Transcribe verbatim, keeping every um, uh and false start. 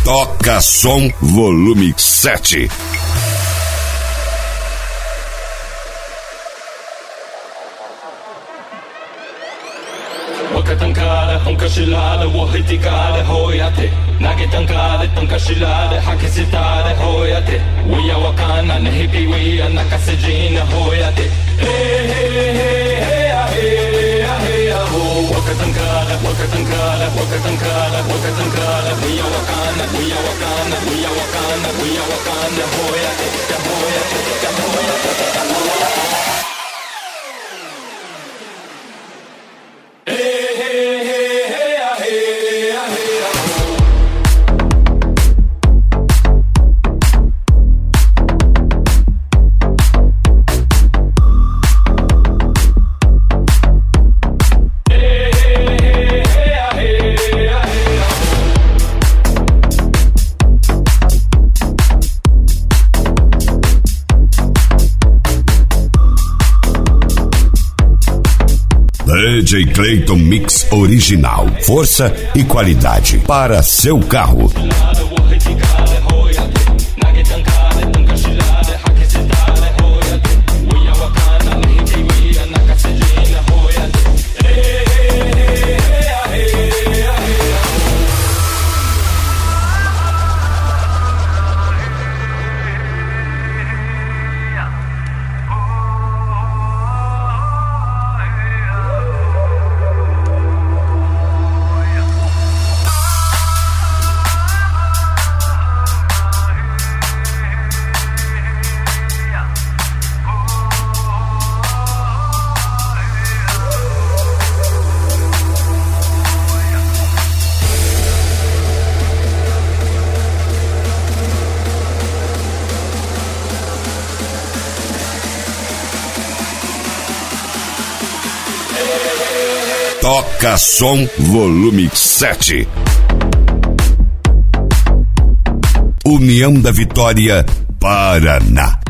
Toca Som Volume sete. Wakatankare, Tonkashilare, Wahitikare, Hoyate, Nagetankare, Tonkashilare, Hakisitare, Hoyate, Wia Wakana, Nehipi, Wia Nakasejina, Hoyate, Hey, hey, hey, hey, hey, hey, ho, Wakatankare, Wakatankare, Wakatankare, Wakatankare, Wia Wakana, Wia Wakana, Wia Wakana, Wia Wakana, Hoyate, Hoyate, Hoyate, Hoyate. D J Clayton Mix Original. Força e qualidade para seu carro. Toca Som Volume sete. União da Vitória, Paraná.